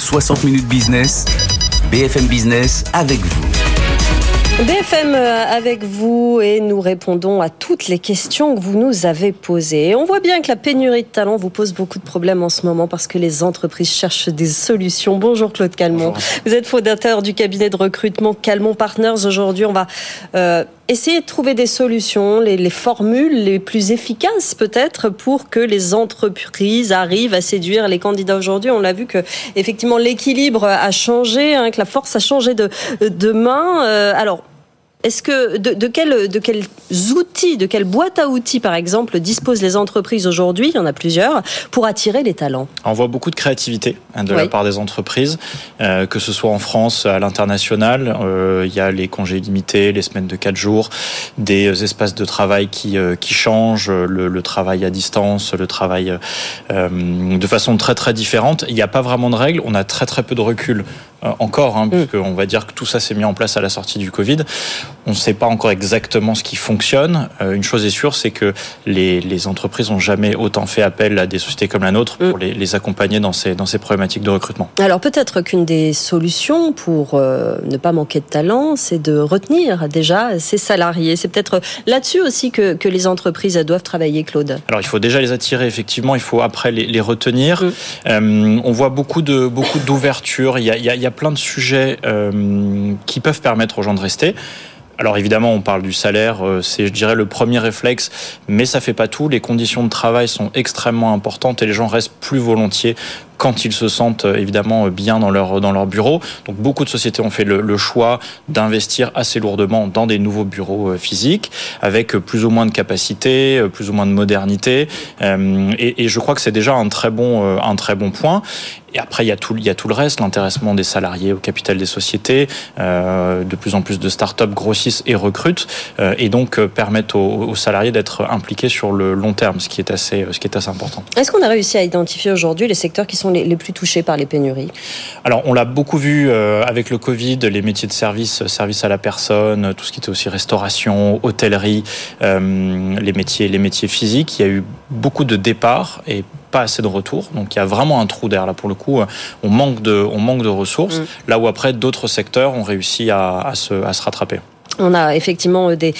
60 minutes business, BFM Business avec vous. BFM avec vous et nous répondons à toutes les questions que vous nous avez posées. Et on voit bien que la pénurie de talents vous pose beaucoup de problèmes en ce moment parce que les entreprises cherchent des solutions. Bonjour Claude Calmont. Bonjour. Vous êtes fondateur du cabinet de recrutement Calmont Partners. Aujourd'hui, on va essayer de trouver des solutions, les formules les plus efficaces peut-être pour que les entreprises arrivent à séduire les candidats. Aujourd'hui, on l'a vu que effectivement l'équilibre a changé, que la force a changé de main. Alors, est-ce que de quels outils, de quelle boîte à outils, par exemple, disposent les entreprises aujourd'hui, il y en a plusieurs, pour attirer les talents ? On voit beaucoup de créativité de la part des entreprises, que ce soit en France, à l'international. Il y a les congés limités, les semaines de 4 jours, des espaces de travail qui changent, le travail à distance, le travail de façon très très différente. Il n'y a pas vraiment de règles, on a très très peu de recul encore, puisqu'on va dire que tout ça s'est mis en place à la sortie du Covid. On ne sait pas encore exactement ce qui fonctionne. Une chose est sûre, c'est que les entreprises n'ont jamais autant fait appel à des sociétés comme la nôtre pour les accompagner dans ces problématiques de recrutement. Alors peut-être qu'une des solutions pour ne pas manquer de talent, c'est de retenir déjà ces salariés. C'est peut-être là-dessus aussi que les entreprises doivent travailler, Claude. Alors il faut déjà les attirer, effectivement. Il faut après les retenir. On voit beaucoup d'ouverture. Il y a plein de sujets qui peuvent permettre aux gens de rester. Alors évidemment, on parle du salaire, c'est, je dirais, le premier réflexe, mais ça fait pas tout. Les conditions de travail sont extrêmement importantes et les gens restent plus volontiers quand ils se sentent évidemment bien dans leur bureau. Donc beaucoup de sociétés ont fait le choix d'investir assez lourdement dans des nouveaux bureaux physiques, avec plus ou moins de capacité, plus ou moins de modernité. Et je crois que c'est déjà un très bon point. Et après, il y a tout le reste, l'intéressement des salariés au capital des sociétés. De plus en plus de start-up grossissent et recrutent, et donc permettent aux salariés d'être impliqués sur le long terme, ce qui est assez important. Est-ce qu'on a réussi à identifier aujourd'hui les secteurs qui sont les plus touchés par les pénuries ? Alors, on l'a beaucoup vu avec le Covid, les métiers de service à la personne, tout ce qui était aussi restauration, hôtellerie, les métiers physiques. Il y a eu beaucoup de départs et pas assez de retours, donc il y a vraiment un trou d'air là pour le coup. On manque de ressources, là où après d'autres secteurs ont réussi à se rattraper. On a effectivement des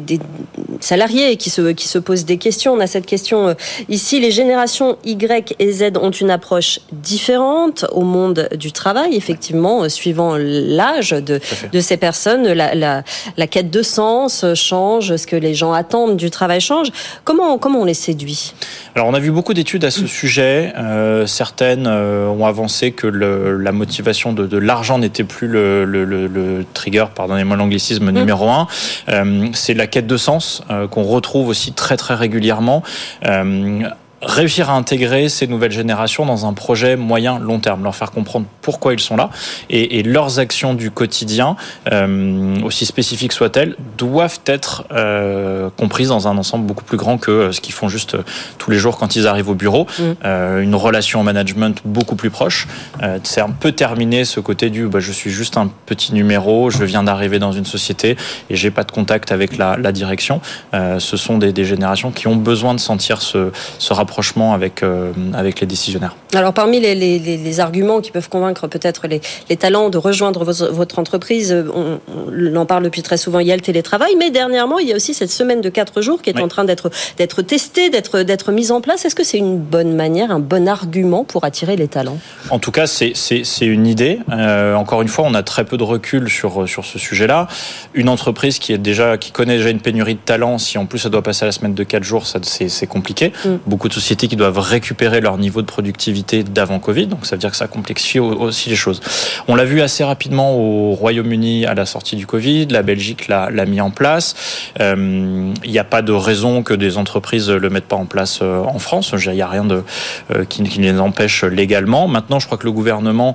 salariés qui se posent des questions. On a cette question ici. Les générations Y et Z ont une approche différente au monde du travail, effectivement, suivant l'âge de ces personnes. La quête de sens change, ce que les gens attendent du travail change. Comment on les séduit ? Alors, on a vu beaucoup d'études à ce sujet. Certaines ont avancé que la motivation de l'argent n'était plus le trigger, pardonnez-moi l'anglicisme, numéro 1. C'est la quête de sens qu'on retrouve aussi très très régulièrement. Réussir à intégrer ces nouvelles générations dans un projet moyen-long terme, leur faire comprendre pourquoi ils sont là et leurs actions du quotidien, aussi spécifiques soient-elles, doivent être comprises dans un ensemble beaucoup plus grand que ce qu'ils font juste tous les jours quand ils arrivent au bureau. Une relation en management beaucoup plus proche. C'est un peu terminé ce côté du je suis juste un petit numéro, je viens d'arriver dans une société et j'ai pas de contact avec la direction. Ce sont des générations qui ont besoin de sentir ce rapprochement avec les décisionnaires. Alors parmi les arguments qui peuvent convaincre peut-être les talents de rejoindre votre entreprise, on en parle depuis très souvent, il y a le télétravail, mais dernièrement il y a aussi cette semaine de 4 jours qui est en train d'être testée, d'être mise en place. Est-ce que c'est une bonne manière, un bon argument pour attirer les talents ? En tout cas, c'est une idée. Encore une fois, on a très peu de recul sur ce sujet-là. Une entreprise qui connaît déjà une pénurie de talents, si en plus ça doit passer à la semaine de 4 jours, c'est compliqué. Beaucoup de sociétés qui doivent récupérer leur niveau de productivité d'avant Covid, donc ça veut dire que ça complexifie aussi les choses. On l'a vu assez rapidement au Royaume-Uni à la sortie du Covid, la Belgique l'a mis en place. Il n'y a pas de raison que des entreprises le mettent pas en place en France. Il n'y a rien qui les empêche légalement. Maintenant, je crois que le gouvernement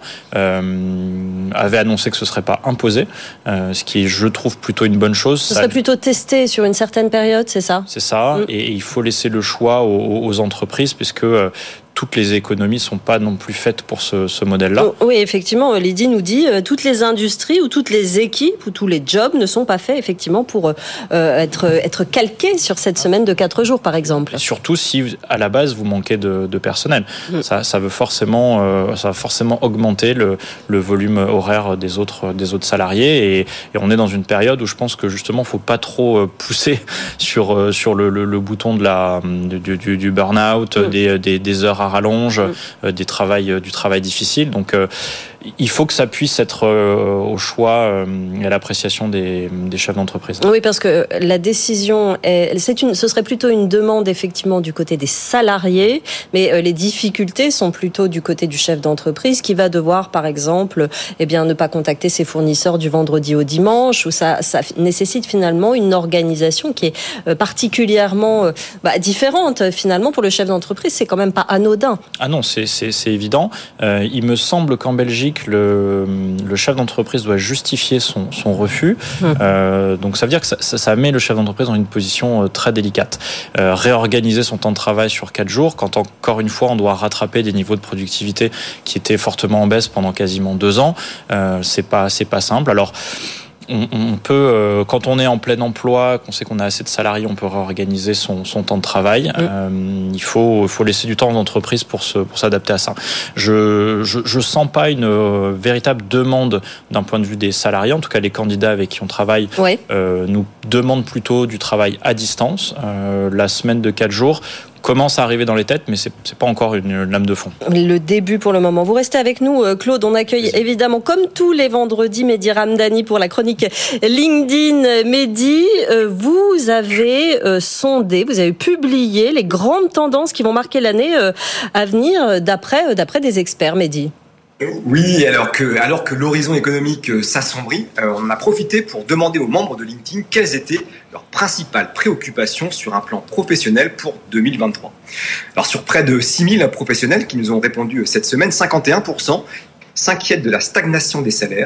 avait annoncé que ce serait pas imposé, ce qui est, je trouve, plutôt une bonne chose. Ce serait plutôt testé sur une certaine période, c'est ça ? C'est ça, et il faut laisser le choix aux entreprises, puisque toutes les économies sont pas non plus faites pour ce modèle-là. Oui, effectivement, Lydie nous dit toutes les industries ou toutes les équipes ou tous les jobs ne sont pas faits effectivement pour être calqués sur cette semaine de 4 jours, par exemple. Surtout si à la base vous manquez de personnel, ça va forcément augmenter le volume horaire des autres salariés et on est dans une période où je pense que justement faut pas trop pousser sur le bouton du burn-out, des heures à rallonge, du travail difficile. Donc il faut que ça puisse être au choix et à l'appréciation des chefs d'entreprise. Oui, parce que la décision, ce serait plutôt une demande effectivement du côté des salariés, mais les difficultés sont plutôt du côté du chef d'entreprise qui va devoir, par exemple, ne pas contacter ses fournisseurs du vendredi au dimanche, où ça nécessite finalement une organisation qui est particulièrement différente. Finalement, pour le chef d'entreprise, c'est quand même pas anodin. Ah non, c'est évident. Il me semble qu'en Belgique, le chef d'entreprise doit justifier son refus. Donc ça veut dire que ça met le chef d'entreprise dans une position très délicate. Réorganiser son temps de travail sur 4 jours, quand encore une fois on doit rattraper des niveaux de productivité qui étaient fortement en baisse pendant quasiment 2 ans, c'est pas simple. Alors on peut, quand on est en plein emploi, qu'on sait qu'on a assez de salariés, on peut réorganiser son temps de travail. Il faut laisser du temps aux entreprises pour s'adapter à ça. Je sens pas une véritable demande d'un point de vue des salariés. En tout cas, les candidats avec qui on travaille nous demandent plutôt du travail à distance. La semaine de 4 jours commence à arriver dans les têtes, mais c'est pas encore une lame de fond. Le début pour le moment. Vous restez avec nous, Claude. On accueille évidemment, comme tous les vendredis, Mehdi Ramdani pour la chronique LinkedIn. Mehdi, vous avez sondé, vous avez publié les grandes tendances qui vont marquer l'année à venir d'après des experts, Mehdi. Oui, alors que l'horizon économique s'assombrit, on en a profité pour demander aux membres de LinkedIn quelles étaient leurs principales préoccupations sur un plan professionnel pour 2023. Alors sur près de 6000 professionnels qui nous ont répondu cette semaine, 51% s'inquiètent de la stagnation des salaires,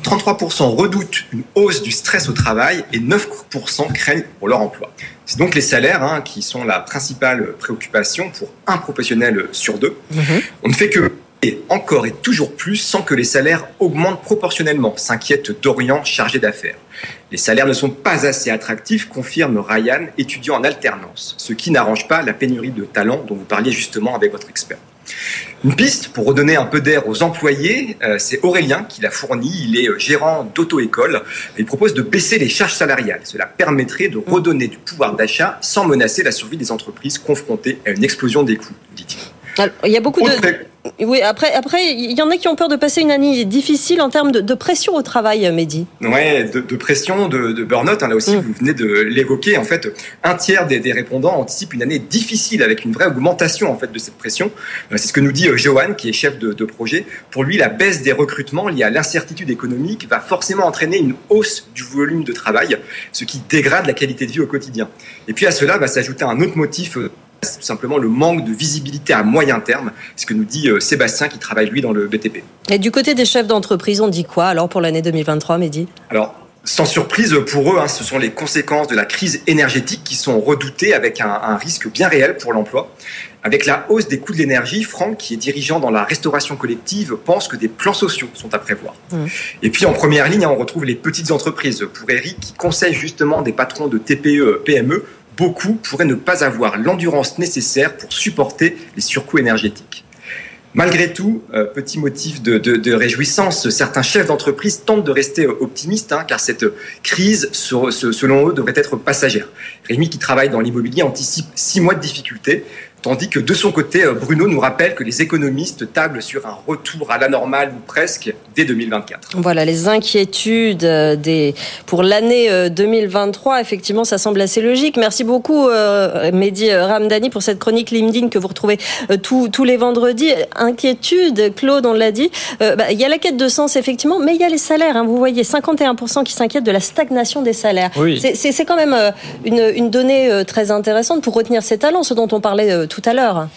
33% redoutent une hausse du stress au travail et 9% craignent pour leur emploi. C'est donc les salaires qui sont la principale préoccupation pour un professionnel sur 2. On ne fait que et encore et toujours plus sans que les salaires augmentent proportionnellement, s'inquiète Dorian, chargé d'affaires. Les salaires ne sont pas assez attractifs, confirme Ryan, étudiant en alternance, ce qui n'arrange pas la pénurie de talents dont vous parliez justement avec votre expert. Une piste pour redonner un peu d'air aux employés, c'est Aurélien qui l'a fourni. Il est gérant d'auto-école. Il propose de baisser les charges salariales. Cela permettrait de redonner du pouvoir d'achat sans menacer la survie des entreprises confrontées à une explosion des coûts, dit-il. Alors, il y a beaucoup Oui, après, il y en a qui ont peur de passer une année difficile en termes de pression au travail, Mehdi. Ouais, de pression, de burn-out. Là aussi, vous venez de l'évoquer. En fait, un tiers des répondants anticipent une année difficile avec une vraie augmentation en fait de cette pression. C'est ce que nous dit Johan, qui est chef de projet. Pour lui, la baisse des recrutements liée à l'incertitude économique va forcément entraîner une hausse du volume de travail, ce qui dégrade la qualité de vie au quotidien. Et puis à cela va s'ajouter un autre motif. C'est tout simplement le manque de visibilité à moyen terme, ce que nous dit Sébastien qui travaille lui dans le BTP. Et du côté des chefs d'entreprise, on dit quoi alors pour l'année 2023, Mehdi ? Alors, sans surprise pour eux, ce sont les conséquences de la crise énergétique qui sont redoutées avec un risque bien réel pour l'emploi. Avec la hausse des coûts de l'énergie, Franck, qui est dirigeant dans la restauration collective, pense que des plans sociaux sont à prévoir. Et puis en première ligne, on retrouve les petites entreprises. Pour Eric, qui conseille justement des patrons de TPE, PME, beaucoup pourraient ne pas avoir l'endurance nécessaire pour supporter les surcoûts énergétiques. Malgré tout, petit motif de réjouissance, certains chefs d'entreprise tentent de rester optimistes, car cette crise, selon eux, devrait être passagère. Rémi, qui travaille dans l'immobilier, anticipe 6 mois de difficultés, tandis que de son côté, Bruno nous rappelle que les économistes tablent sur un retour à la normale ou presque dès 2024. Voilà les inquiétudes pour l'année 2023. Effectivement, ça semble assez logique. Merci beaucoup, Mehdi Ramdani, pour cette chronique LinkedIn que vous retrouvez tous les vendredis. Inquiétude, Claude, on l'a dit. Il y a la quête de sens, effectivement, mais il y a les salaires. Vous voyez, 51% qui s'inquiètent de la stagnation des salaires. Oui. C'est quand même une donnée très intéressante pour retenir ces talents, ce dont on parlait tout à l'heure.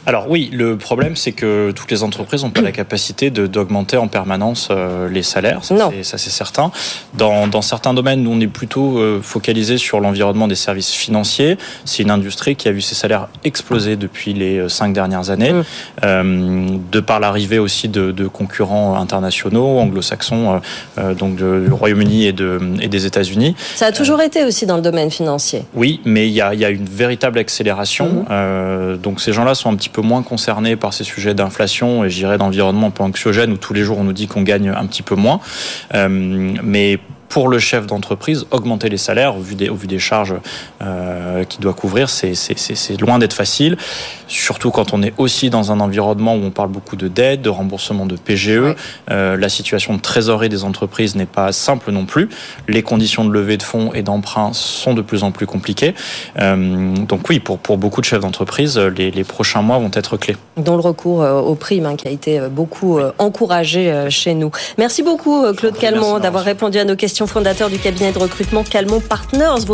Alors oui, le problème c'est que toutes les entreprises n'ont pas la capacité d'augmenter en permanence les salaires, ça c'est certain. Dans certains domaines, nous on est plutôt focalisé sur l'environnement des services financiers. C'est une industrie qui a vu ses salaires exploser depuis les 5 dernières années, de par l'arrivée aussi de concurrents internationaux, anglo-saxons, donc du Royaume-Uni et des États-Unis. Ça a toujours été aussi dans le domaine financier. Oui, mais il y a une véritable accélération. Donc ces gens-là sont un petit peu moins concernés par ces sujets d'inflation et je dirais d'environnement un peu anxiogène où tous les jours on nous dit qu'on gagne un petit peu moins. Mais pour le chef d'entreprise, augmenter les salaires au vu des charges qu'il doit couvrir, c'est loin d'être facile. Surtout quand on est aussi dans un environnement où on parle beaucoup de dettes, de remboursement de PGE. Ouais. La situation de trésorerie des entreprises n'est pas simple non plus. Les conditions de levée de fonds et d'emprunt sont de plus en plus compliquées. Donc oui, pour beaucoup de chefs d'entreprise, les prochains mois vont être clés. Dont le recours aux primes qui a été beaucoup encouragé chez nous. Merci beaucoup Claude Calmont d'avoir répondu à nos questions. Fondateur du cabinet de recrutement Calmont Partners.